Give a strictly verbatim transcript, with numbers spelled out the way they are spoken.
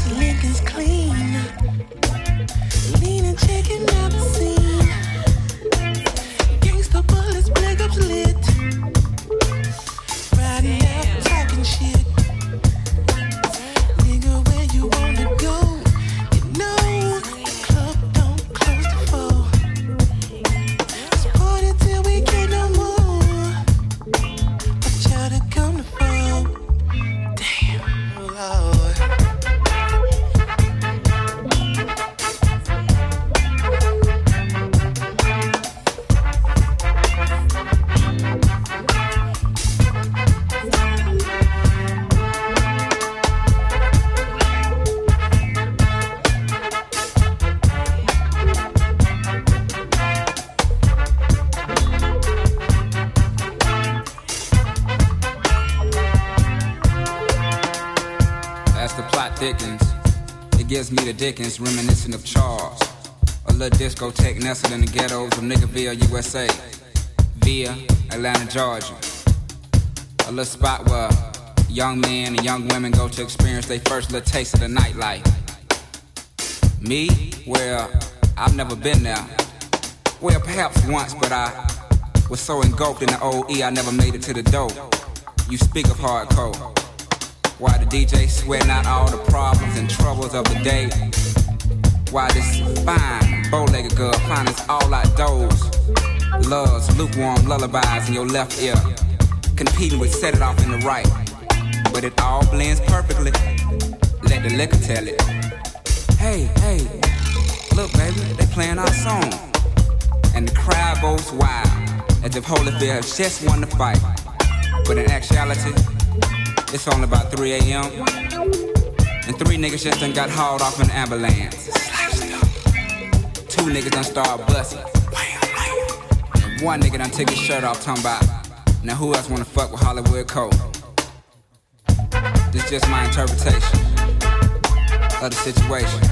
Lincoln's clean. Lean and checking out the scene. Gangsta bullets, black ups lit. Riding out, talking shit. Nigga, where you wanna go? You know the club don't close to four. Let's party till we can't no more. But y'all to come to four. Damn, Lord. Dickens. It gives me the Dickens, reminiscent of Charles. A little discotheque nestled in the ghettos of Niggerville, U S A, via Atlanta, Georgia. A little spot where young men and young women go to experience their first little taste of the nightlife. Me? Well, I've never been there. Well, perhaps once, but I was so engulfed in the O E I never made it to the dope. You speak of hardcore. Why the D J sweating out all the problems and troubles of the day? Why this fine, bow-legged girl finds all outdoors? Loves lukewarm lullabies in your left ear, competing with set it off in the right. But it all blends perfectly. Let the liquor tell it. Hey, hey, look baby, they playing our song. And the crowd goes wild, as if Holyfield has just won the fight. But in actuality, it's only about three a.m. and three niggas just done got hauled off in an ambulance. Two niggas done started busting. And one nigga done took his shirt off talking about, now who else wanna fuck with Hollywood Cole? This just my interpretation of the situation.